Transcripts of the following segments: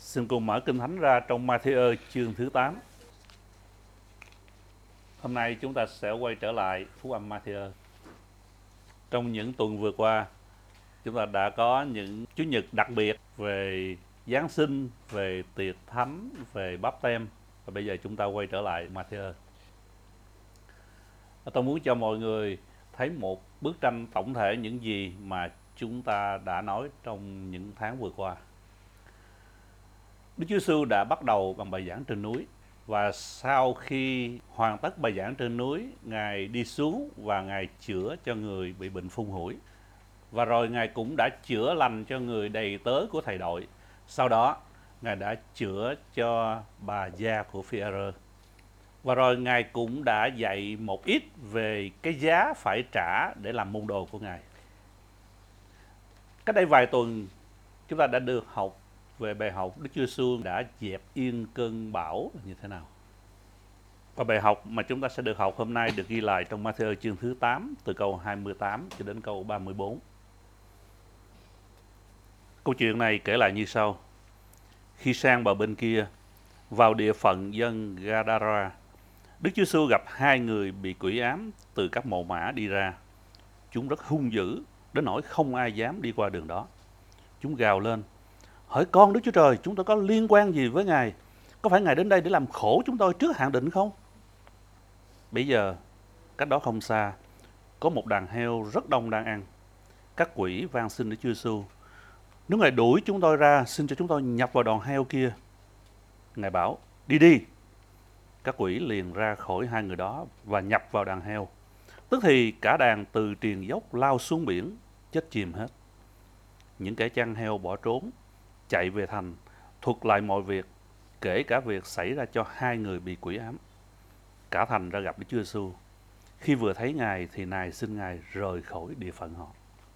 Xin cùng mở Kinh Thánh ra trong Ma-thi-ơ chương thứ 8. Hôm nay chúng ta sẽ quay trở lại Phúc âm Ma-thi-ơ. Trong những tuần vừa qua, chúng ta đã có những Chủ nhật đặc biệt về Giáng sinh, về tiệc thánh, về báp têm. Và bây giờ chúng ta quay trở lại Ma-thi-ơ. Tôi muốn cho mọi người thấy một bức tranh tổng thể những gì mà chúng ta đã nói trong những tháng vừa qua. Đức Chúa Giêsu đã bắt đầu bằng bài giảng trên núi, và sau khi hoàn tất bài giảng trên núi, Ngài đi xuống và Ngài chữa cho người bị bệnh phun hủi. Và rồi Ngài cũng đã chữa lành cho người đầy tớ của thầy đội. Sau đó Ngài đã chữa cho bà gia của Phi-e-rơ. Và rồi Ngài cũng đã dạy một ít về cái giá phải trả để làm môn đồ của Ngài. Cách đây vài tuần chúng ta đã được học về bài học Đức Chúa Giêsu đã dẹp yên cơn bão như thế nào. Và bài học mà chúng ta sẽ được học hôm nay được ghi lại trong Ma-thi-ơ chương thứ 8 từ câu 28 cho đến câu 34. Câu chuyện này kể lại như sau. Khi sang bờ bên kia, vào địa phận dân Gadara, Đức Chúa Giêsu gặp hai người bị quỷ ám từ các mồ mả đi ra. Chúng rất hung dữ đến nỗi không ai dám đi qua đường đó. Chúng gào lên: Hỡi con Đức Chúa Trời, chúng tôi có liên quan gì với Ngài? Có phải Ngài đến đây để làm khổ chúng tôi trước hạn định không? Bây giờ, cách đó không xa, có một đàn heo rất đông đang ăn. Các quỷ van xin Đức Chúa Giêsu: Nếu Ngài đuổi chúng tôi ra, xin cho chúng tôi nhập vào đàn heo kia. Ngài bảo: Đi đi. Các quỷ liền ra khỏi hai người đó và nhập vào đàn heo. Tức thì cả đàn từ triền dốc lao xuống biển, chết chìm hết. Những kẻ chăn heo bỏ trốn, chạy về thành, thuật lại mọi việc, kể cả việc xảy ra cho hai người bị quỷ ám. Cả thành ra gặp Đức Chúa Giêsu. Khi vừa thấy Ngài thì nài xin Ngài rời khỏi địa phận họ.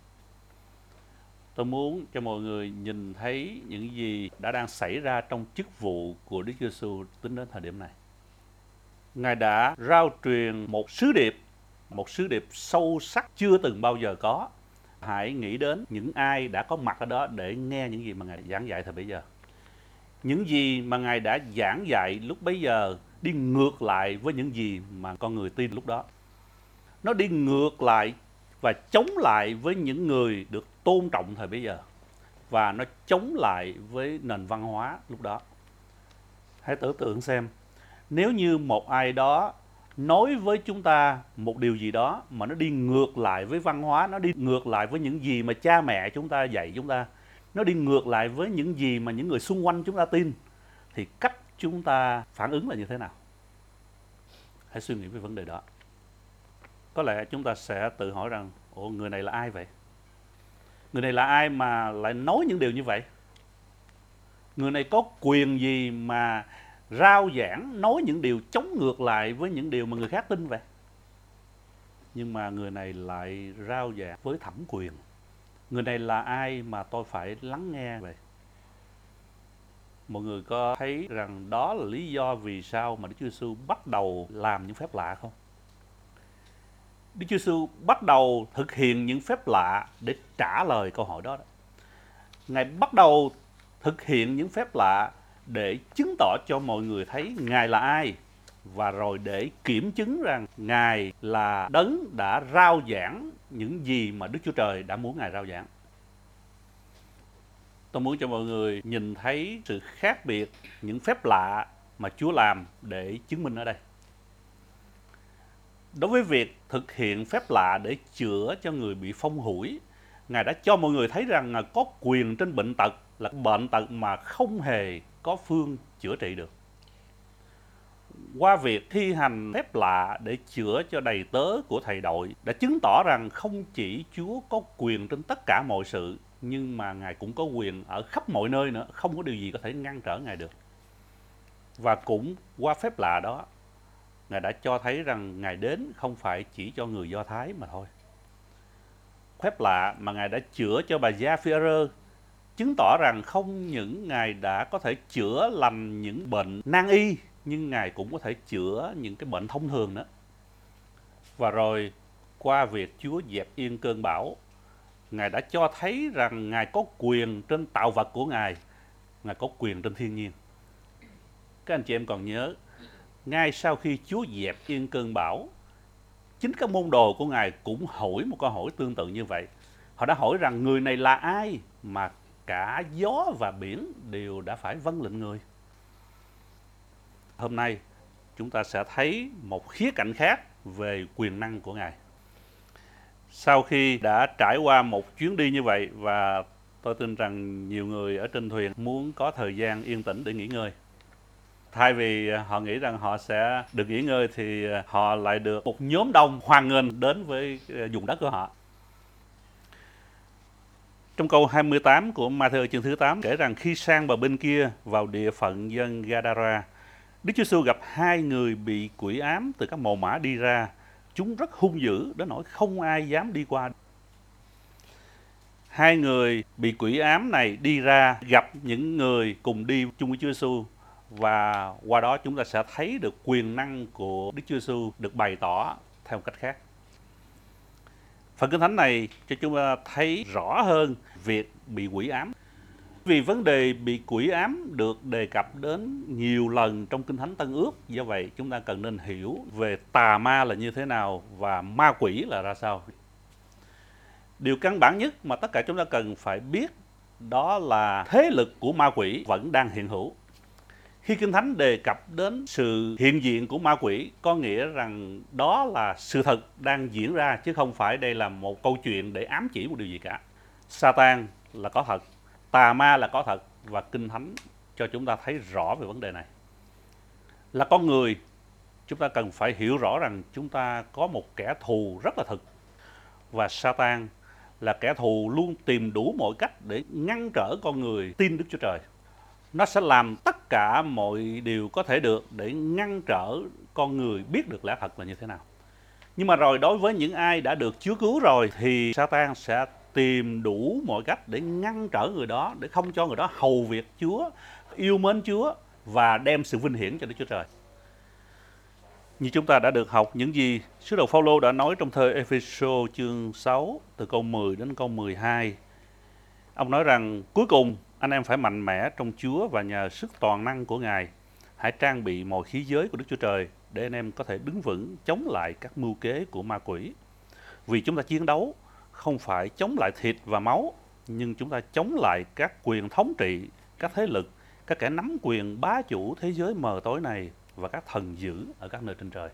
Tôi muốn cho mọi người nhìn thấy những gì đã đang xảy ra trong chức vụ của Đức Chúa Giêsu tính đến thời điểm này. Ngài đã rao truyền một sứ điệp sâu sắc chưa từng bao giờ có. Hãy nghĩ đến những ai đã có mặt ở đó để nghe những gì mà Ngài giảng dạy thời bấy giờ. Những gì mà Ngài đã giảng dạy lúc bấy giờ đi ngược lại với những gì mà con người tin lúc đó. Nó đi ngược lại và chống lại với những người được tôn trọng thời bấy giờ. Và nó chống lại với nền văn hóa lúc đó. Hãy tưởng tượng xem, nếu như một ai đó nói với chúng ta một điều gì đó mà nó đi ngược lại với văn hóa, nó đi ngược lại với những gì mà cha mẹ chúng ta dạy chúng ta, nó đi ngược lại với những gì mà những người xung quanh chúng ta tin, thì cách chúng ta phản ứng là như thế nào? Hãy suy nghĩ về vấn đề đó. Có lẽ chúng ta sẽ tự hỏi rằng, ồ, người này là ai vậy? Người này là ai mà lại nói những điều như vậy? Người này có quyền gì mà rao giảng, nói những điều chống ngược lại với những điều mà người khác tin vậy? Nhưng mà người này lại rao giảng với thẩm quyền. Người này là ai mà tôi phải lắng nghe vậy? Mọi người có thấy rằng đó là lý do vì sao mà Đức Chúa Giêsu bắt đầu làm những phép lạ không? Đức Chúa Giêsu bắt đầu thực hiện những phép lạ để trả lời câu hỏi đó. Ngài bắt đầu thực hiện những phép lạ để chứng tỏ cho mọi người thấy Ngài là ai, và rồi để kiểm chứng rằng Ngài là đấng đã rao giảng những gì mà Đức Chúa Trời đã muốn Ngài rao giảng. Tôi muốn cho mọi người nhìn thấy sự khác biệt những phép lạ mà Chúa làm để chứng minh ở đây. Đối với việc thực hiện phép lạ để chữa cho người bị phong hủi, Ngài đã cho mọi người thấy rằng Ngài có quyền trên bệnh tật, là bệnh tật mà không hề có phương chữa trị được. Qua việc thi hành phép lạ để chữa cho đầy tớ của thầy đội đã chứng tỏ rằng không chỉ Chúa có quyền trên tất cả mọi sự, nhưng mà Ngài cũng có quyền ở khắp mọi nơi nữa, không có điều gì có thể ngăn trở Ngài được. Và cũng qua phép lạ đó, Ngài đã cho thấy rằng Ngài đến không phải chỉ cho người Do Thái mà thôi. Phép lạ mà Ngài đã chữa cho bà gia Phi-e-rơ chứng tỏ rằng không những Ngài đã có thể chữa lành những bệnh nan y, nhưng Ngài cũng có thể chữa những cái bệnh thông thường nữa. Và rồi qua việc Chúa dẹp yên cơn bão, Ngài đã cho thấy rằng Ngài có quyền trên tạo vật của Ngài Ngài có quyền trên thiên nhiên. Các anh chị em còn nhớ, ngay sau khi Chúa dẹp yên cơn bão, chính các môn đồ của Ngài cũng hỏi một câu hỏi tương tự như vậy. Họ đã hỏi rằng người này là ai mà cả gió và biển đều đã phải vâng lệnh người. Hôm nay chúng ta sẽ thấy một khía cạnh khác về quyền năng của Ngài. Sau khi đã trải qua một chuyến đi như vậy, và tôi tin rằng nhiều người ở trên thuyền muốn có thời gian yên tĩnh để nghỉ ngơi. Thay vì họ nghĩ rằng họ sẽ được nghỉ ngơi thì họ lại được một nhóm đông hoan nghênh đến với vùng đất của họ. Trong câu 28 của Ma-thi-ơ chương thứ 8 kể rằng khi sang bờ bên kia vào địa phận dân Ga-đa-ra, Đức Chúa Giêsu gặp hai người bị quỷ ám từ các mồ mả đi ra. Chúng rất hung dữ đến nỗi không ai dám đi qua. Hai người bị quỷ ám này đi ra gặp những người cùng đi chung với Chúa Giêsu, và qua đó chúng ta sẽ thấy được quyền năng của Đức Chúa Giêsu được bày tỏ theo một cách khác. Phần Kinh Thánh này cho chúng ta thấy rõ hơn việc bị quỷ ám. Vì vấn đề bị quỷ ám được đề cập đến nhiều lần trong Kinh Thánh Tân Ước, do vậy chúng ta cần nên hiểu về tà ma là như thế nào và ma quỷ là ra sao. Điều căn bản nhất mà tất cả chúng ta cần phải biết đó là thế lực của ma quỷ vẫn đang hiện hữu. Khi Kinh Thánh đề cập đến sự hiện diện của ma quỷ, có nghĩa rằng đó là sự thật đang diễn ra, chứ không phải đây là một câu chuyện để ám chỉ một điều gì cả. Satan là có thật, tà ma là có thật, và Kinh Thánh cho chúng ta thấy rõ về vấn đề này. Là con người, chúng ta cần phải hiểu rõ rằng chúng ta có một kẻ thù rất là thực, và Satan là kẻ thù luôn tìm đủ mọi cách để ngăn trở con người tin Đức Chúa Trời. Nó sẽ làm tất cả mọi điều có thể được để ngăn trở con người biết được lẽ thật là như thế nào. Nhưng mà rồi đối với những ai đã được Chúa cứu rồi thì Satan sẽ tìm đủ mọi cách để ngăn trở người đó, để không cho người đó hầu việc Chúa, yêu mến Chúa và đem sự vinh hiển cho Đức Chúa Trời. Như chúng ta đã được học những gì sứ đồ Phao-lô đã nói trong thơ Ê-phê-sô chương 6 từ câu 10 đến câu 12. Ông nói rằng cuối cùng anh em phải mạnh mẽ trong Chúa và nhờ sức toàn năng của Ngài. Hãy trang bị mọi khí giới của Đức Chúa Trời để anh em có thể đứng vững chống lại các mưu kế của ma quỷ. Vì chúng ta chiến đấu không phải chống lại thịt và máu, nhưng chúng ta chống lại các quyền thống trị, các thế lực, các kẻ nắm quyền bá chủ thế giới mờ tối này và các thần dữ ở các nơi trên trời.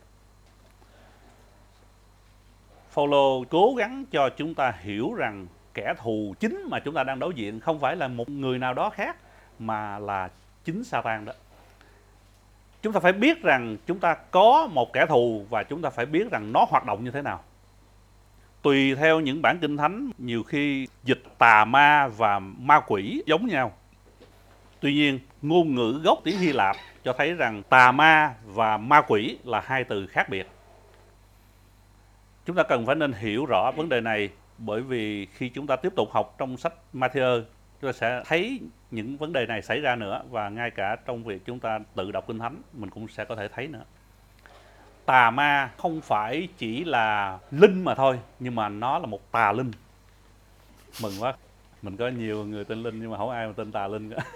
Phao-lô cố gắng cho chúng ta hiểu rằng kẻ thù chính mà chúng ta đang đối diện không phải là một người nào đó khác, mà là chính Satan đó. Chúng ta phải biết rằng chúng ta có một kẻ thù, và chúng ta phải biết rằng nó hoạt động như thế nào. Tùy theo những bản Kinh Thánh, nhiều khi dịch tà ma và ma quỷ giống nhau. Tuy nhiên, ngôn ngữ gốc tiếng Hy Lạp cho thấy rằng tà ma và ma quỷ là hai từ khác biệt. Chúng ta cần phải nên hiểu rõ vấn đề này, bởi vì khi chúng ta tiếp tục học trong sách Ma-thi-ơ, chúng ta sẽ thấy những vấn đề này xảy ra nữa, và ngay cả trong việc chúng ta tự đọc Kinh Thánh, mình cũng sẽ có thể thấy nữa. Tà ma không phải chỉ là linh mà thôi, nhưng mà nó là một tà linh. Mừng quá, mình có nhiều người tên Linh nhưng mà không ai mà tên tà linh cả.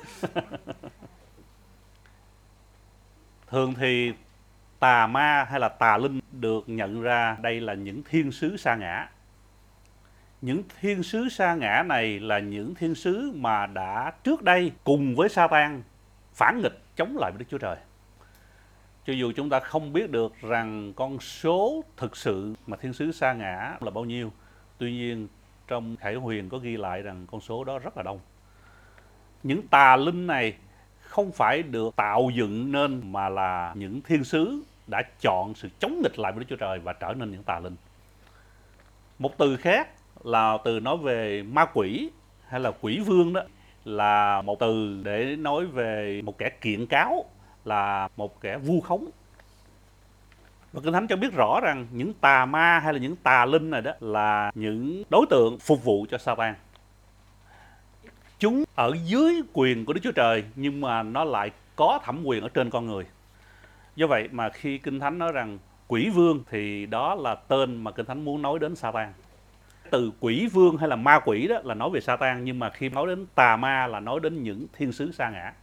Thường thì tà ma hay là tà linh được nhận ra đây là những thiên sứ sa ngã. Những thiên sứ sa ngã này là những thiên sứ mà đã trước đây cùng với Satan phản nghịch chống lại Đức Chúa Trời. Cho dù chúng ta không biết được rằng con số thực sự mà thiên sứ sa ngã là bao nhiêu, tuy nhiên trong Khải Huyền có ghi lại rằng con số đó rất là đông. Những tà linh này không phải được tạo dựng nên, mà là những thiên sứ đã chọn sự chống nghịch lại với Đức Chúa Trời và trở nên những tà linh. Một từ khác là từ nói về ma quỷ hay là quỷ vương, đó là một từ để nói về một kẻ kiện cáo, là một kẻ vu khống. Và Kinh Thánh cho biết rõ rằng những tà ma hay là những tà linh này đó là những đối tượng phục vụ cho Satan. Chúng ở dưới quyền của Đức Chúa Trời, nhưng mà nó lại có thẩm quyền ở trên con người. Do vậy mà khi Kinh Thánh nói rằng quỷ vương thì đó là tên mà Kinh Thánh muốn nói đến Satan. Từ quỷ vương hay là ma quỷ đó là nói về Sa-tan, nhưng mà khi nói đến tà ma là nói đến những thiên sứ sa ngã.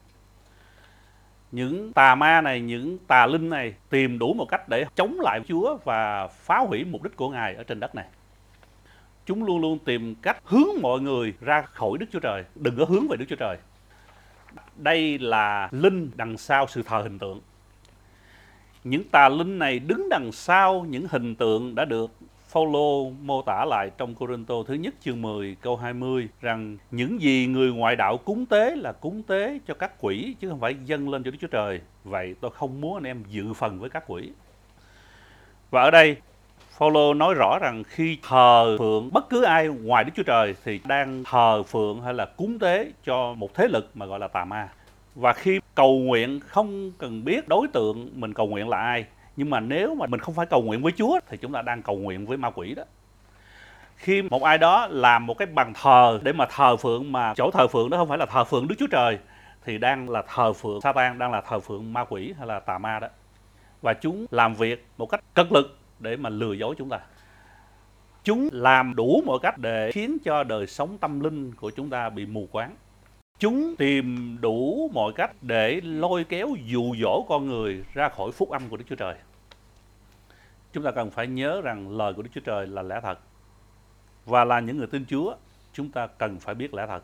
Những tà ma này, những tà linh này tìm đủ một cách để chống lại Chúa và phá hủy mục đích của Ngài ở trên đất này. Chúng luôn luôn tìm cách hướng mọi người ra khỏi Đức Chúa Trời, đừng có hướng về Đức Chúa Trời. Đây là linh đằng sau sự thờ hình tượng. Những tà linh này đứng đằng sau những hình tượng đã được Phaolô mô tả lại trong Cô-rinh-tô thứ nhất chương 10 câu 20 rằng những gì người ngoại đạo cúng tế là cúng tế cho các quỷ chứ không phải dâng lên cho Đức Chúa Trời. Vậy tôi không muốn anh em dự phần với các quỷ. Và ở đây Phaolô nói rõ rằng khi thờ phượng bất cứ ai ngoài Đức Chúa Trời thì đang thờ phượng hay là cúng tế cho một thế lực mà gọi là tà ma. Và khi cầu nguyện không cần biết đối tượng mình cầu nguyện là ai, nhưng mà nếu mà mình không phải cầu nguyện với Chúa thì chúng ta đang cầu nguyện với ma quỷ đó. Khi một ai đó làm một cái bàn thờ để mà thờ phượng mà chỗ thờ phượng đó không phải là thờ phượng Đức Chúa Trời thì đang là thờ phượng Sa-tan, đang là thờ phượng ma quỷ hay là tà ma đó. Và chúng làm việc một cách cật lực để mà lừa dối chúng ta. Chúng làm đủ mọi cách để khiến cho đời sống tâm linh của chúng ta bị mù quáng. Chúng tìm đủ mọi cách để lôi kéo dụ dỗ con người ra khỏi phúc âm của Đức Chúa Trời. Chúng ta cần phải nhớ rằng lời của Đức Chúa Trời là lẽ thật. Và là những người tin Chúa, chúng ta cần phải biết lẽ thật.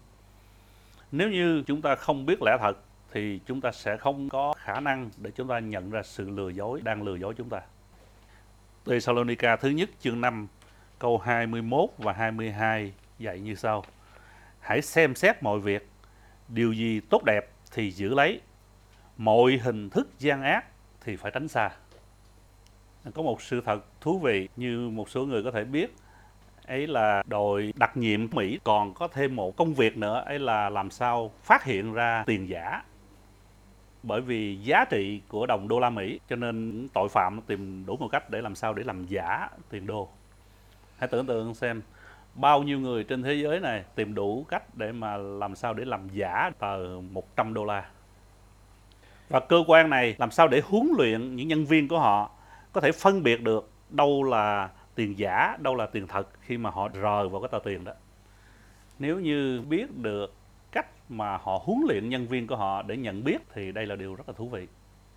Nếu như chúng ta không biết lẽ thật thì chúng ta sẽ không có khả năng để chúng ta nhận ra sự lừa dối đang lừa dối chúng ta. Thessalonica thứ nhất chương 5 câu 21 và 22 dạy như sau: hãy xem xét mọi việc, điều gì tốt đẹp thì giữ lấy, mọi hình thức gian ác thì phải tránh xa. Có một sự thật thú vị như một số người có thể biết, ấy là đội đặc nhiệm Mỹ còn có thêm một công việc nữa, ấy là làm sao phát hiện ra tiền giả. Bởi vì giá trị của đồng đô la Mỹ cho nên tội phạm tìm đủ một cách để làm sao để làm giả tiền đô. Hãy tưởng tượng xem bao nhiêu người trên thế giới này tìm đủ cách để mà làm sao để làm giả tờ 100 đô la. Và cơ quan này làm sao để huấn luyện những nhân viên của họ có thể phân biệt được đâu là tiền giả, đâu là tiền thật khi mà họ rờ vào cái tờ tiền đó. Nếu như biết được cách mà họ huấn luyện nhân viên của họ để nhận biết thì đây là điều rất là thú vị.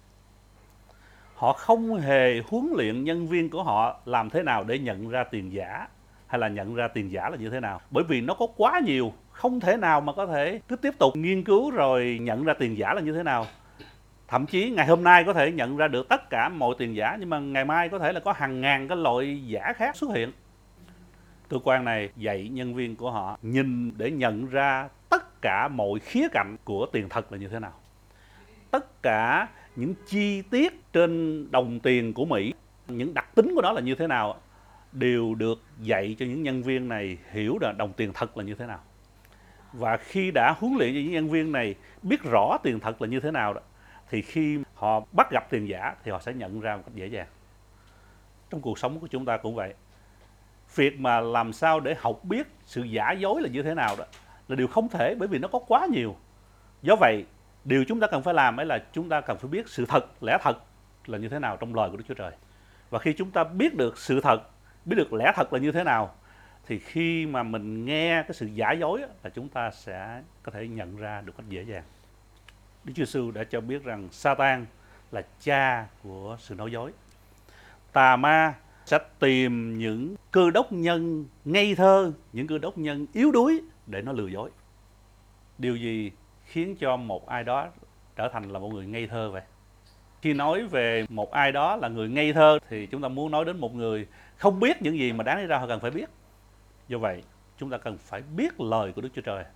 Họ không hề huấn luyện nhân viên của họ làm thế nào để nhận ra tiền giả hay là nhận ra tiền giả là như thế nào. Bởi vì nó có quá nhiều, không thể nào mà có thể cứ tiếp tục nghiên cứu rồi nhận ra tiền giả là như thế nào. Thậm chí ngày hôm nay có thể nhận ra được tất cả mọi tiền giả, nhưng mà ngày mai có thể là có hàng ngàn cái loại giả khác xuất hiện. Cơ quan này dạy nhân viên của họ nhìn để nhận ra tất cả mọi khía cạnh của tiền thật là như thế nào. Tất cả những chi tiết trên đồng tiền của Mỹ, những đặc tính của nó là như thế nào, đều được dạy cho những nhân viên này hiểu là đồng tiền thật là như thế nào. Và khi đã huấn luyện cho những nhân viên này biết rõ tiền thật là như thế nào đó, thì khi họ bắt gặp tiền giả thì họ sẽ nhận ra một cách dễ dàng. Trong cuộc sống của chúng ta cũng vậy. Việc mà làm sao để học biết sự giả dối là như thế nào đó là điều không thể, bởi vì nó có quá nhiều. Do vậy, điều chúng ta cần phải làm ấy là chúng ta cần phải biết sự thật, lẽ thật là như thế nào trong lời của Đức Chúa Trời. Và khi chúng ta biết được sự thật, biết được lẽ thật là như thế nào, thì khi mà mình nghe cái sự giả dối là chúng ta sẽ có thể nhận ra được cách dễ dàng. Đức Chúa Giêsu đã cho biết rằng Sa-tan là cha của sự nói dối. Tà ma sẽ tìm những cơ đốc nhân ngây thơ, những cơ đốc nhân yếu đuối để nó lừa dối. Điều gì khiến cho một ai đó trở thành là một người ngây thơ vậy? Khi nói về một ai đó là người ngây thơ thì chúng ta muốn nói đến một người không biết những gì mà đáng lý ra họ cần phải biết. Do vậy, chúng ta cần phải biết lời của Đức Chúa Trời.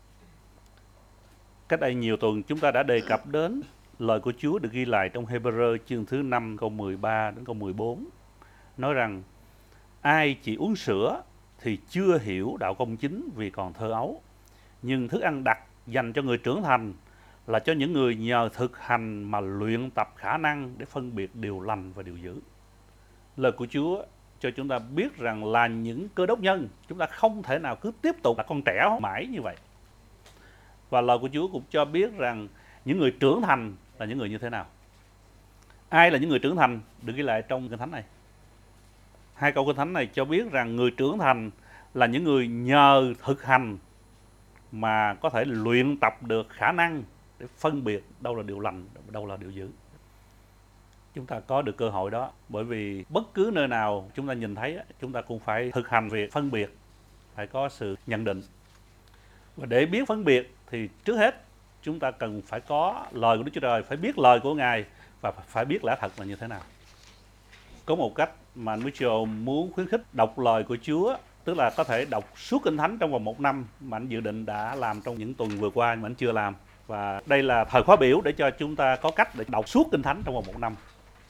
Cách đây nhiều tuần chúng ta đã đề cập đến lời của Chúa được ghi lại trong Hebrew chương thứ 5 câu 13 đến câu 14. Nói rằng ai chỉ uống sữa thì chưa hiểu đạo công chính vì còn thơ ấu. Nhưng thức ăn đặc dành cho người trưởng thành là cho những người nhờ thực hành mà luyện tập khả năng để phân biệt điều lành và điều dữ. Lời của Chúa cho chúng ta biết rằng là những cơ đốc nhân, chúng ta không thể nào cứ tiếp tục là con trẻ mãi như vậy. Và lời của Chúa cũng cho biết rằng những người trưởng thành là những người như thế nào. Ai là những người trưởng thành được ghi lại trong Kinh Thánh này? Hai câu Kinh Thánh này cho biết rằng người trưởng thành là những người nhờ thực hành mà có thể luyện tập được khả năng để phân biệt đâu là điều lành, đâu là điều dữ. Chúng ta có được cơ hội đó, bởi vì bất cứ nơi nào chúng ta nhìn thấy, chúng ta cũng phải thực hành việc phân biệt, phải có sự nhận định. Và để biết phân biệt thì trước hết chúng ta cần phải có lời của Đức Chúa Trời, phải biết lời của Ngài và phải biết lẽ thật là như thế nào. Có một cách mà anh Mitchell muốn khuyến khích đọc lời của Chúa, tức là có thể đọc suốt Kinh Thánh trong vòng 1 năm, mà anh dự định đã làm trong những tuần vừa qua mà anh chưa làm. Và đây là thời khóa biểu để cho chúng ta có cách để đọc suốt Kinh Thánh trong vòng 1 năm.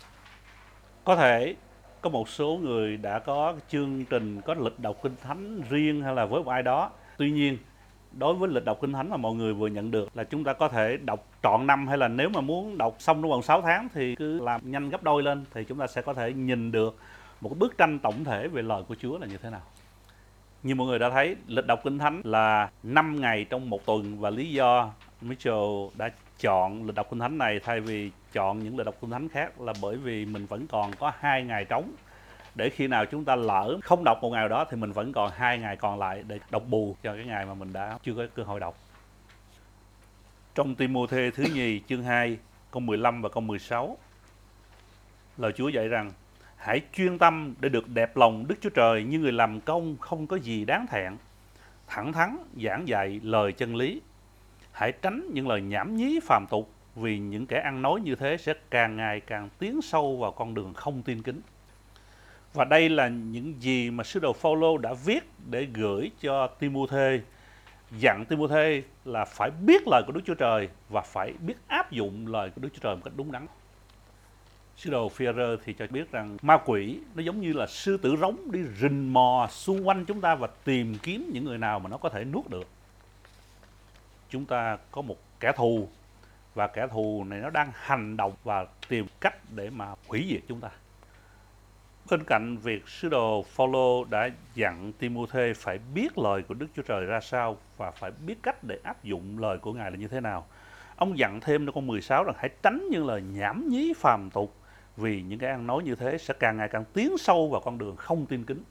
Có thể có một số người đã có chương trình, có lịch đọc Kinh Thánh riêng hay là với một ai đó. Tuy nhiên, đối với lịch đọc Kinh Thánh mà mọi người vừa nhận được là chúng ta có thể đọc trọn năm, hay là nếu mà muốn đọc xong trong vòng 6 tháng thì cứ làm nhanh gấp đôi lên, thì chúng ta sẽ có thể nhìn được một cái bức tranh tổng thể về lời của Chúa là như thế nào. Như mọi người đã thấy, lịch đọc Kinh Thánh là 5 ngày trong một tuần, và lý do Mitchell đã chọn lịch đọc Kinh Thánh này thay vì chọn những lịch đọc Kinh Thánh khác là bởi vì mình vẫn còn có 2 ngày trống, để khi nào chúng ta lỡ không đọc một ngày đó thì mình vẫn còn 2 ngày còn lại để đọc bù cho cái ngày mà mình đã chưa có cơ hội đọc. Trong Ti-mô-thê thứ nhì chương 2 câu 15 và câu 16, lời Chúa dạy rằng: hãy chuyên tâm để được đẹp lòng Đức Chúa Trời như người làm công không có gì đáng thẹn, thẳng thắn giảng dạy lời chân lý. Hãy tránh những lời nhảm nhí phàm tục, vì những kẻ ăn nói như thế sẽ càng ngày càng tiến sâu vào con đường không tin kính. Và đây là những gì mà sứ đồ Phao-lô đã viết để gửi cho Ti-mô-thê, dặn Ti-mô-thê là phải biết lời của Đức Chúa Trời và phải biết áp dụng lời của Đức Chúa Trời một cách đúng đắn. Sứ đồ Phi-e-rơ thì cho biết rằng ma quỷ nó giống như là sư tử rống đi rình mò xung quanh chúng ta và tìm kiếm những người nào mà nó có thể nuốt được. Chúng ta có một kẻ thù, và kẻ thù này nó đang hành động và tìm cách để mà hủy diệt chúng ta. Bên cạnh việc sứ đồ Phao-lô đã dặn Ti-mô-thê phải biết lời của Đức Chúa Trời ra sao và phải biết cách để áp dụng lời của Ngài là như thế nào, ông dặn thêm trong câu 16 rằng hãy tránh những lời nhảm nhí phàm tục, vì những cái ăn nói như thế sẽ càng ngày càng tiến sâu vào con đường không tin kính.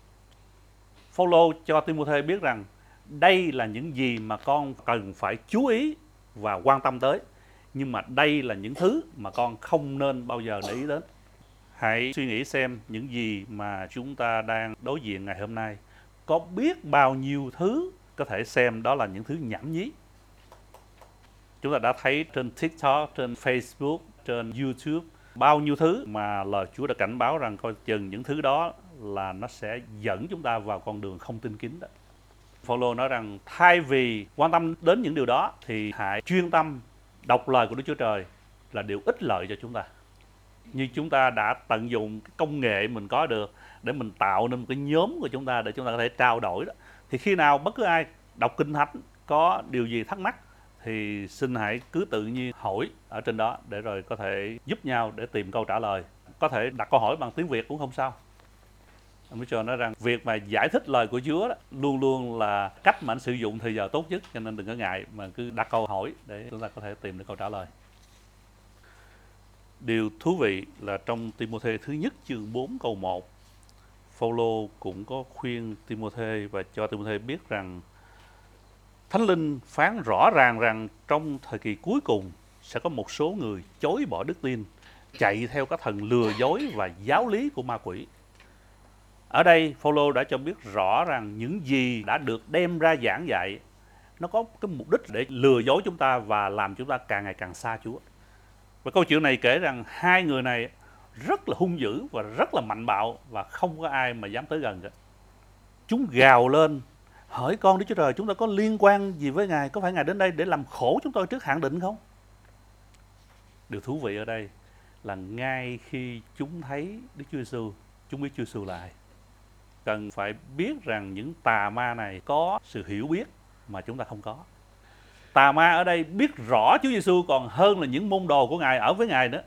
Phao-lô cho Ti-mô-thê biết rằng đây là những gì mà con cần phải chú ý và quan tâm tới, nhưng mà đây là những thứ mà con không nên bao giờ để ý đến. Hãy suy nghĩ xem những gì mà chúng ta đang đối diện ngày hôm nay, có biết bao nhiêu thứ có thể xem đó là những thứ nhảm nhí. Chúng ta đã thấy trên TikTok, trên Facebook, trên YouTube bao nhiêu thứ mà lời Chúa đã cảnh báo rằng coi chừng những thứ đó là nó sẽ dẫn chúng ta vào con đường không tin kính đó. Phao-lô nói rằng thay vì quan tâm đến những điều đó thì hãy chuyên tâm đọc lời của Đức Chúa Trời, là điều ích lợi cho chúng ta. Như chúng ta đã tận dụng cái công nghệ mình có được để mình tạo nên một cái nhóm của chúng ta để chúng ta có thể trao đổi đó, thì khi nào bất cứ ai đọc Kinh Thánh có điều gì thắc mắc thì xin hãy cứ tự nhiên hỏi ở trên đó, để rồi có thể giúp nhau để tìm câu trả lời. Có thể đặt câu hỏi bằng tiếng Việt cũng không sao. Ông Mitchell nói rằng việc mà giải thích lời của Chúa đó, luôn luôn là cách mà anh sử dụng thời giờ tốt nhất, cho nên đừng có ngại mà cứ đặt câu hỏi để chúng ta có thể tìm được câu trả lời. Điều thú vị là trong Ti-mô-thê thứ nhất chương 4 câu 1, Phao-lô cũng có khuyên Ti-mô-thê và cho Ti-mô-thê biết rằng Thánh Linh phán rõ ràng rằng trong thời kỳ cuối cùng sẽ có một số người chối bỏ đức tin, chạy theo các thần lừa dối và giáo lý của ma quỷ. Ở đây Phao-lô đã cho biết rõ rằng những gì đã được đem ra giảng dạy nó có cái mục đích để lừa dối chúng ta và làm chúng ta càng ngày càng xa Chúa. Và câu chuyện này kể rằng hai người này rất là hung dữ và rất là mạnh bạo, và không có ai mà dám tới gần cả. Chúng gào lên: hỡi con Đức Chúa Trời, chúng ta có liên quan gì với Ngài? Có phải Ngài đến đây để làm khổ chúng tôi trước hạn định không? Điều thú vị ở đây là ngay khi chúng thấy Đức Chúa Giêsu, chúng biết Chúa Giêsu là ai. Cần phải biết rằng những tà ma này có sự hiểu biết mà chúng ta không có. Tà ma ở đây biết rõ Chúa Giêsu còn hơn là những môn đồ của Ngài ở với Ngài nữa.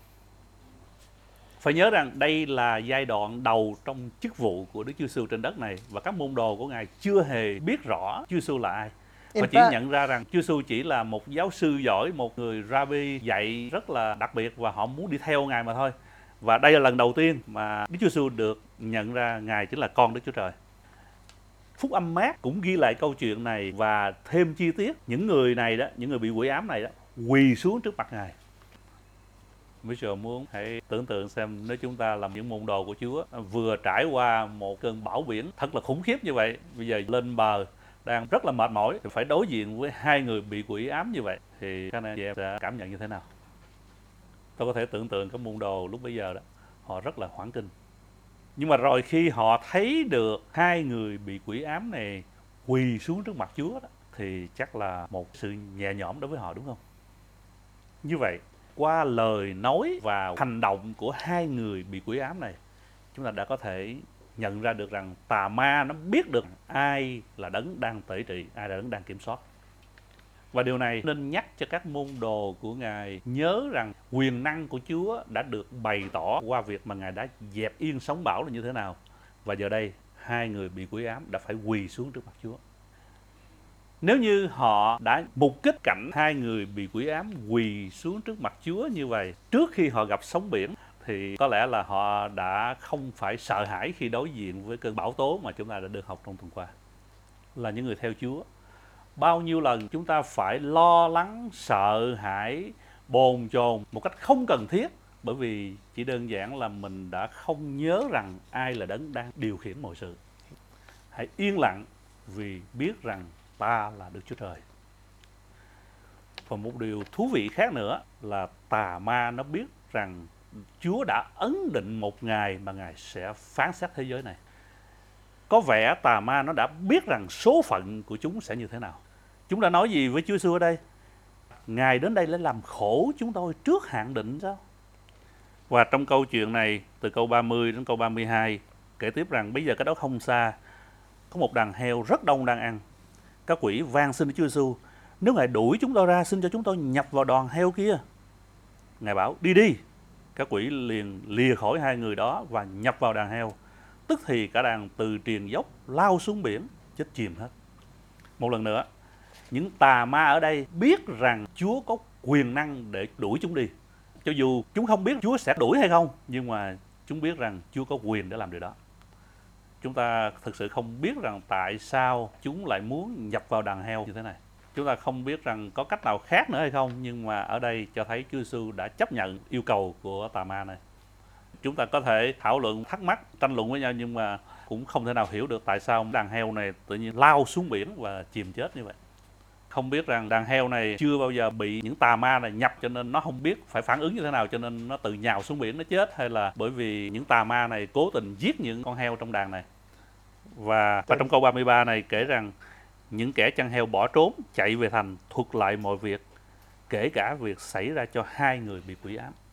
Phải nhớ rằng đây là giai đoạn đầu trong chức vụ của Đức Chúa Giêsu trên đất này, và các môn đồ của Ngài chưa hề biết rõ Chúa Giêsu là ai. Và chỉ nhận ra rằng Chúa Giêsu chỉ là một giáo sư giỏi, một người rabbi dạy rất là đặc biệt, và họ muốn đi theo Ngài mà thôi. Và đây là lần đầu tiên mà Đức Chúa Giêsu được nhận ra Ngài chính là con Đức Chúa Trời. Phúc Âm Mát cũng ghi lại câu chuyện này và thêm chi tiết. Những người này đó, những người bị quỷ ám này đó, quỳ xuống trước mặt Ngài. Mitchell muốn hãy tưởng tượng xem nếu chúng ta làm những môn đồ của Chúa vừa trải qua một cơn bão biển thật là khủng khiếp như vậy, bây giờ lên bờ đang rất là mệt mỏi thì phải đối diện với hai người bị quỷ ám như vậy, thì các anh chị em sẽ cảm nhận như thế nào? Tôi có thể tưởng tượng các môn đồ lúc bấy giờ đó, họ rất là hoảng kinh. Nhưng mà rồi khi họ thấy được hai người bị quỷ ám này quỳ xuống trước mặt Chúa đó, thì chắc là một sự nhẹ nhõm đối với họ, đúng không? Như vậy, qua lời nói và hành động của hai người bị quỷ ám này, chúng ta đã có thể nhận ra được rằng tà ma nó biết được ai là đấng đang tể trị, ai là đấng đang kiểm soát. Và điều này nên nhắc cho các môn đồ của Ngài nhớ rằng quyền năng của Chúa đã được bày tỏ qua việc mà Ngài đã dẹp yên sóng bão là như thế nào. Và giờ đây, hai người bị quỷ ám đã phải quỳ xuống trước mặt Chúa. Nếu như họ đã mục kích cảnh hai người bị quỷ ám quỳ xuống trước mặt Chúa như vậy trước khi họ gặp sóng biển, thì có lẽ là họ đã không phải sợ hãi khi đối diện với cơn bão tố mà chúng ta đã được học trong tuần qua. Là những người theo Chúa, bao nhiêu lần chúng ta phải lo lắng, sợ hãi, bồn chồn một cách không cần thiết, bởi vì chỉ đơn giản là mình đã không nhớ rằng ai là đấng đang điều khiển mọi sự. Hãy yên lặng vì biết rằng ta là Đức Chúa Trời. Và một điều thú vị khác nữa là tà ma nó biết rằng Chúa đã ấn định một ngày mà Ngài sẽ phán xét thế giới này. Có vẻ tà ma nó đã biết rằng số phận của chúng sẽ như thế nào. Chúng đã nói gì với Chúa Giêsu ở đây? Ngài đến đây để làm khổ chúng tôi trước hạn định sao? Và trong câu chuyện này, từ câu 30 đến câu 32, kể tiếp rằng bây giờ cái đó không xa, có một đàn heo rất đông đang ăn. Các quỷ van xin Chúa Giêsu, nếu Ngài đuổi chúng tôi ra, xin cho chúng tôi nhập vào đàn heo kia. Ngài bảo, đi đi. Các quỷ liền lìa khỏi hai người đó và nhập vào đàn heo. Tức thì cả đàn từ triền dốc lao xuống biển, chết chìm hết. Một lần nữa, những tà ma ở đây biết rằng Chúa có quyền năng để đuổi chúng đi. Cho dù chúng không biết Chúa sẽ đuổi hay không, nhưng mà chúng biết rằng Chúa có quyền để làm điều đó. Chúng ta thực sự không biết rằng tại sao chúng lại muốn nhập vào đàn heo như thế này. Chúng ta không biết rằng có cách nào khác nữa hay không, nhưng mà ở đây cho thấy Chúa Giêsu đã chấp nhận yêu cầu của tà ma này. Chúng ta có thể thảo luận, thắc mắc, tranh luận với nhau, nhưng mà cũng không thể nào hiểu được tại sao đàn heo này tự nhiên lao xuống biển và chìm chết như vậy. Không biết rằng đàn heo này chưa bao giờ bị những tà ma này nhập, cho nên nó không biết phải phản ứng như thế nào, cho nên nó tự nhào xuống biển nó chết, hay là bởi vì những tà ma này cố tình giết những con heo trong đàn này. Và trong câu 33 này kể rằng những kẻ chăn heo bỏ trốn, chạy về thành, thuật lại mọi việc, kể cả việc xảy ra cho hai người bị quỷ ám.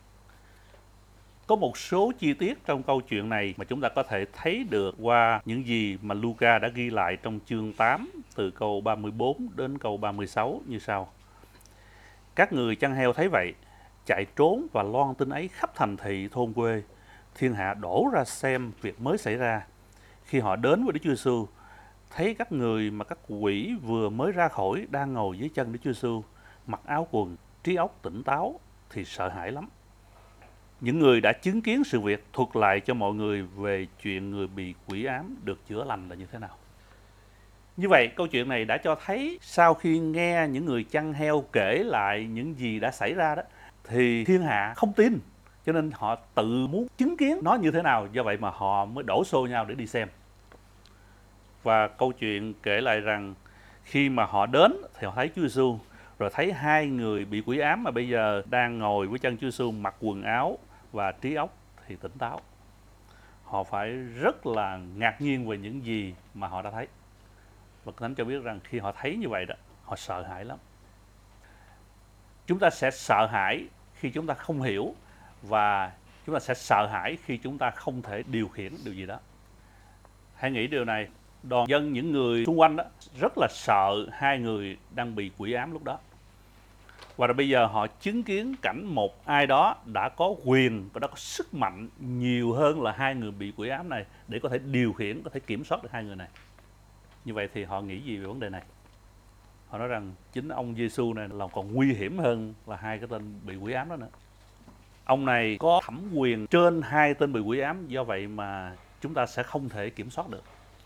Có một số chi tiết trong câu chuyện này mà chúng ta có thể thấy được qua những gì mà Luca đã ghi lại trong chương 8 từ câu 34 đến câu 36 như sau. Các người chăn heo thấy vậy, chạy trốn và loan tin ấy khắp thành thị thôn quê. Thiên hạ đổ ra xem việc mới xảy ra. Khi họ đến với Đức Chúa Giêsu, thấy các người mà các quỷ vừa mới ra khỏi đang ngồi dưới chân Đức Chúa Giêsu, mặc áo quần, trí óc tỉnh táo, thì sợ hãi lắm. Những người đã chứng kiến sự việc thuật lại cho mọi người về chuyện người bị quỷ ám được chữa lành là như thế nào. Như vậy, câu chuyện này đã cho thấy sau khi nghe những người chăn heo kể lại những gì đã xảy ra đó, thì thiên hạ không tin, cho nên họ tự muốn chứng kiến nó như thế nào, do vậy mà họ mới đổ xô nhau để đi xem. Và câu chuyện kể lại rằng khi mà họ đến thì họ thấy Chúa Giêsu, rồi thấy hai người bị quỷ ám mà bây giờ đang ngồi với chân Chúa Giêsu, mặc quần áo và trí óc thì tỉnh táo. Họ phải rất là ngạc nhiên về những gì mà họ đã thấy. Và Thánh cho biết rằng khi họ thấy như vậy đó, họ sợ hãi lắm. Chúng ta sẽ sợ hãi khi chúng ta không hiểu, và chúng ta sẽ sợ hãi khi chúng ta không thể điều khiển điều gì đó. Hãy nghĩ điều này, đoàn dân, những người xung quanh đó rất là sợ hai người đang bị quỷ ám lúc đó. Và rồi bây giờ họ chứng kiến cảnh một ai đó đã có quyền và đã có sức mạnh nhiều hơn là hai người bị quỷ ám này để có thể điều khiển, có thể kiểm soát được hai người này. Như vậy thì họ nghĩ gì về vấn đề này? Họ nói rằng chính ông Giêsu này là còn nguy hiểm hơn là hai cái tên bị quỷ ám đó nữa. Ông này có thẩm quyền trên hai tên bị quỷ ám, do vậy mà chúng ta sẽ không thể kiểm soát được.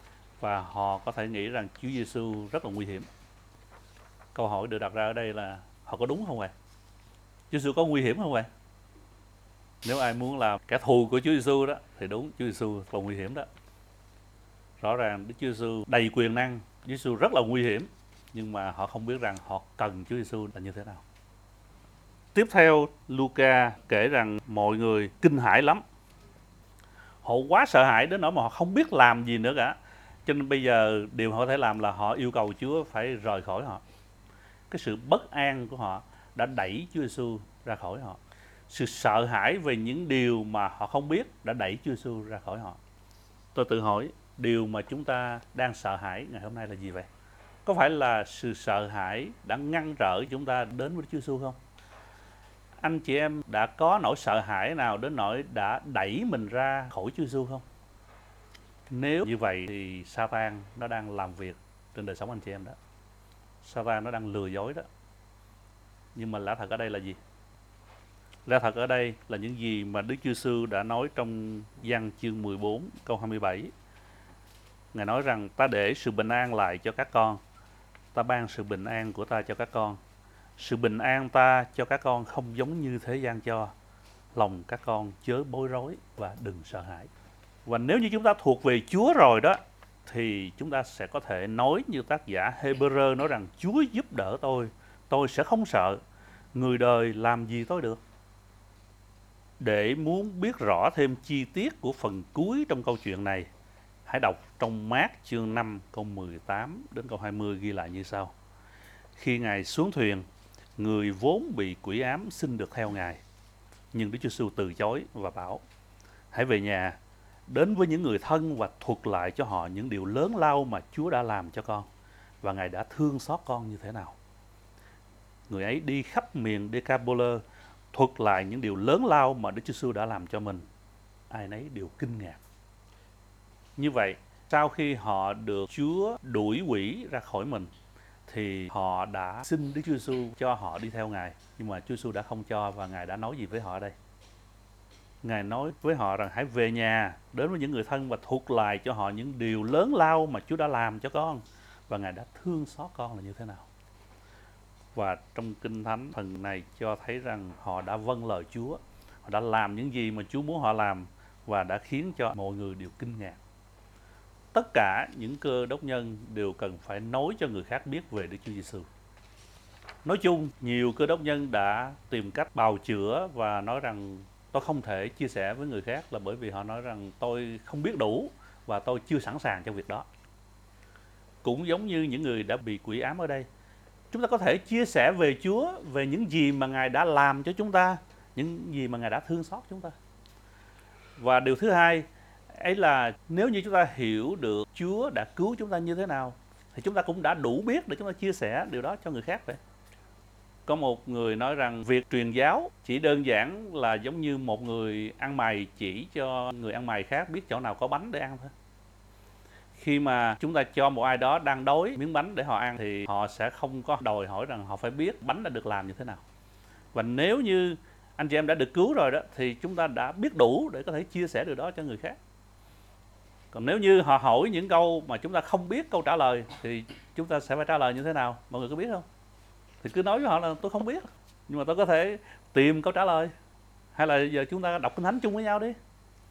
và họ có thể nghĩ rằng Chúa Giêsu rất là nguy hiểm. Câu hỏi được đặt ra ở đây là họ có đúng không vậy? Chúa Giêsu có nguy hiểm không vậy? Nếu ai muốn làm kẻ thù của Chúa Giêsu đó thì đúng, Chúa Giêsu là nguy hiểm đó. Rõ ràng Đức Chúa Giêsu đầy quyền năng, Chúa Giêsu rất là nguy hiểm, nhưng mà họ không biết rằng họ cần Chúa Giêsu là như thế nào. Tiếp theo, Luca kể rằng mọi người kinh hãi lắm. Họ quá sợ hãi đến nỗi mà họ không biết làm gì nữa cả. Cho nên bây giờ điều họ có thể làm là họ yêu cầu Chúa phải rời khỏi họ. Cái sự bất an của họ đã đẩy Chúa Giêsu ra khỏi họ. Sự sợ hãi về những điều mà họ không biết đã đẩy Chúa Giêsu ra khỏi họ. Tôi tự hỏi, điều mà chúng ta đang sợ hãi ngày hôm nay là gì vậy? Có phải là sự sợ hãi đã ngăn trở chúng ta đến với Chúa Giêsu không? Anh chị em đã có nỗi sợ hãi nào đến nỗi đã đẩy mình ra khỏi Chúa Giêsu không? Nếu như vậy thì Sa-tan nó đang làm việc trên đời sống anh chị em đó. Sa-tan nó đang lừa dối đó. Nhưng mà lẽ thật ở đây là gì? Lẽ thật ở đây là những gì mà Đức Chúa Giêsu đã nói trong Giăng chương 14 câu 27. Ngài nói rằng ta để sự bình an lại cho các con, ta ban sự bình an của ta cho các con. Sự bình an ta cho các con không giống như thế gian cho. Lòng các con chớ bối rối và đừng sợ hãi. Và nếu như chúng ta thuộc về Chúa rồi đó, thì chúng ta sẽ có thể nói như tác giả Hebrew nói rằng Chúa giúp đỡ tôi sẽ không sợ, người đời làm gì tôi được. Để muốn biết rõ thêm chi tiết của phần cuối trong câu chuyện này, hãy đọc trong Mác chương 5 câu 18 đến câu 20 ghi lại như sau. Khi Ngài xuống thuyền, người vốn bị quỷ ám xin được theo Ngài. Nhưng Đức Chúa Giêsu từ chối và bảo, hãy về nhà, đến với những người thân và thuật lại cho họ những điều lớn lao mà Chúa đã làm cho con, và Ngài đã thương xót con như thế nào. Người ấy đi khắp miền Decapolis, thuật lại những điều lớn lao mà Đức Chúa Giêsu đã làm cho mình. Ai nấy đều kinh ngạc. Như vậy, sau khi họ được Chúa đuổi quỷ ra khỏi mình, thì họ đã xin Đức Chúa Giêsu cho họ đi theo Ngài. Nhưng mà Chúa Giêsu đã không cho, và Ngài đã nói gì với họ ở đây? Ngài nói với họ rằng hãy về nhà, đến với những người thân và thuật lại cho họ những điều lớn lao mà Chúa đã làm cho con, và Ngài đã thương xót con là như thế nào. Và trong Kinh Thánh phần này cho thấy rằng họ đã vâng lời Chúa, họ đã làm những gì mà Chúa muốn họ làm, và đã khiến cho mọi người đều kinh ngạc. Tất cả những cơ đốc nhân đều cần phải nói cho người khác biết về Đức Chúa Giêsu. Nói chung, nhiều cơ đốc nhân đã tìm cách bào chữa và nói rằng tôi không thể chia sẻ với người khác, là bởi vì họ nói rằng tôi không biết đủ và tôi chưa sẵn sàng cho việc đó. Cũng giống như những người đã bị quỷ ám ở đây, chúng ta có thể chia sẻ về Chúa, về những gì mà Ngài đã làm cho chúng ta, những gì mà Ngài đã thương xót chúng ta. Và điều thứ hai ấy là nếu như chúng ta hiểu được Chúa đã cứu chúng ta như thế nào, thì chúng ta cũng đã đủ biết để chúng ta chia sẻ điều đó cho người khác vậy. Có một người nói rằng việc truyền giáo chỉ đơn giản là giống như một người ăn mày chỉ cho người ăn mày khác biết chỗ nào có bánh để ăn thôi. Khi mà chúng ta cho một ai đó đang đói miếng bánh để họ ăn, thì họ sẽ không có đòi hỏi rằng họ phải biết bánh đã được làm như thế nào. Và nếu như anh chị em đã được cứu rồi đó, thì chúng ta đã biết đủ để có thể chia sẻ điều đó cho người khác. Còn nếu như họ hỏi những câu mà chúng ta không biết câu trả lời, thì chúng ta sẽ phải trả lời như thế nào? Mọi người có biết không? Thì cứ nói với họ là tôi không biết, nhưng mà tôi có thể tìm câu trả lời. Hay là giờ chúng ta đọc Kinh Thánh chung với nhau đi.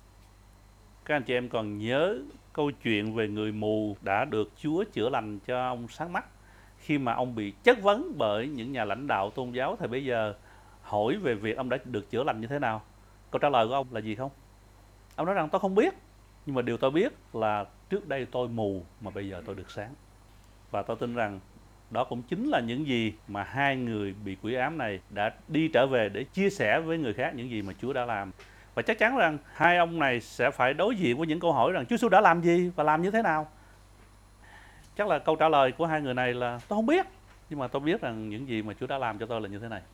Các anh chị em còn nhớ câu chuyện về người mù đã được Chúa chữa lành cho ông sáng mắt, khi mà ông bị chất vấn bởi những nhà lãnh đạo tôn giáo thời bấy giờ, hỏi về việc ông đã được chữa lành như thế nào. Câu trả lời của ông là gì không? Ông nói rằng tôi không biết, nhưng mà điều tôi biết là trước đây tôi mù mà bây giờ tôi được sáng. Và tôi tin rằng đó cũng chính là những gì mà hai người bị quỷ ám này đã đi trở về để chia sẻ với người khác những gì mà Chúa đã làm. Và chắc chắn rằng hai ông này sẽ phải đối diện với những câu hỏi rằng Chúa Giêsu đã làm gì và làm như thế nào. Chắc là câu trả lời của hai người này là tôi không biết, nhưng mà tôi biết rằng những gì mà Chúa đã làm cho tôi là như thế này.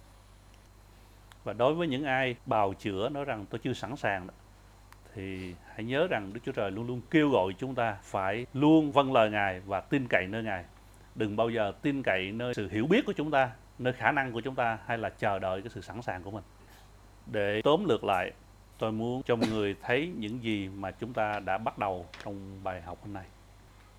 Và đối với những ai bào chữa nói rằng tôi chưa sẵn sàng đó, thì hãy nhớ rằng Đức Chúa Trời luôn luôn kêu gọi chúng ta phải luôn vâng lời Ngài và tin cậy nơi Ngài. Đừng bao giờ tin cậy nơi sự hiểu biết của chúng ta, nơi khả năng của chúng ta, hay là chờ đợi cái sự sẵn sàng của mình. Để tóm lược lại, tôi muốn cho mọi người thấy những gì mà chúng ta đã bắt đầu trong bài học hôm nay.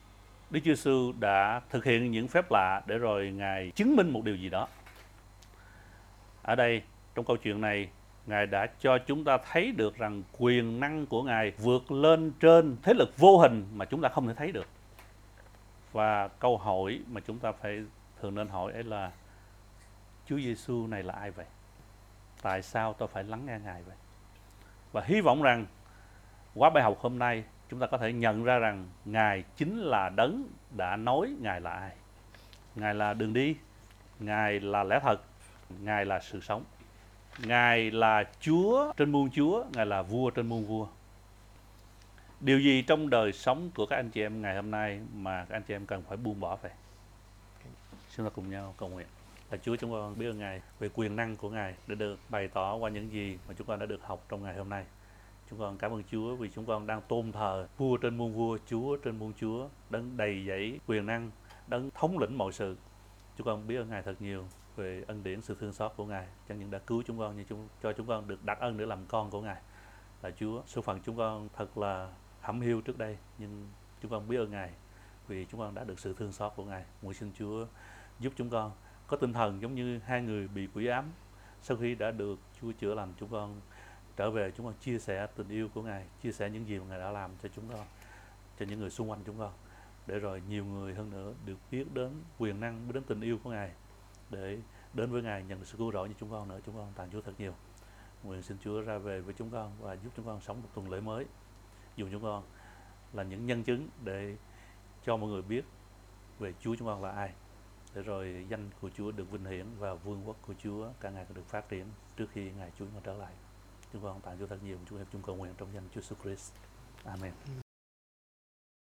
Đức Chúa Giêsu đã thực hiện những phép lạ để rồi Ngài chứng minh một điều gì đó. Ở đây, trong câu chuyện này, Ngài đã cho chúng ta thấy được rằng quyền năng của Ngài vượt lên trên thế lực vô hình mà chúng ta không thể thấy được. Và câu hỏi mà chúng ta thường nên hỏi ấy là Chúa Giêsu này là ai vậy? Tại sao tôi phải lắng nghe Ngài vậy? Và hy vọng rằng qua bài học hôm nay chúng ta có thể nhận ra rằng Ngài chính là đấng đã nói Ngài là ai. Ngài là đường đi, Ngài là lẽ thật, Ngài là sự sống. Ngài là Chúa trên muôn Chúa, Ngài là vua trên muôn vua. Điều gì trong đời sống của các anh chị em ngày hôm nay mà các anh chị em cần phải buông bỏ vậy? Chúng ta cùng nhau cầu nguyện. Là Chúa, chúng con biết ơn Ngài về quyền năng của Ngài để được bày tỏ qua những gì mà chúng con đã được học trong ngày hôm nay. Chúng con cảm ơn Chúa vì chúng con đang tôn thờ vua trên muôn vua, Chúa trên muôn Chúa, đấng đầy dẫy quyền năng, đấng thống lĩnh mọi sự. Chúng con biết ơn Ngài thật nhiều về ân điển sự thương xót của Ngài, chẳng những đã cứu chúng con nhưng cho chúng con được đặt ân để làm con của Ngài. Là Chúa, số phận chúng con thật là hẩm hiu trước đây, nhưng chúng con biết ơn Ngài vì chúng con đã được sự thương xót của Ngài. Nguyện xin Chúa giúp chúng con có tinh thần giống như hai người bị quỷ ám, sau khi đã được Chúa chữa lành, chúng con trở về, chúng con chia sẻ tình yêu của Ngài, chia sẻ những gì mà Ngài đã làm cho chúng con, cho những người xung quanh chúng con, để rồi nhiều người hơn nữa được biết đến quyền năng, biết đến tình yêu của Ngài, để đến với Ngài nhận được sự cứu rỗi như chúng con nữa. Chúng con tạ Chúa thật nhiều. Nguyện xin Chúa ra về với chúng con và giúp chúng con sống một tuần lễ mới, dùng chúng con là những nhân chứng để cho mọi người biết về Chúa chúng con là ai, để rồi danh của Chúa được vinh hiển và vương quốc của Chúa càng ngày càng được phát triển trước khi Ngài Chúa trở lại. Chúng con tạ Chúa thật nhiều. Chúng cầu nguyện trong danh Chúa Jesus Christ. Amen.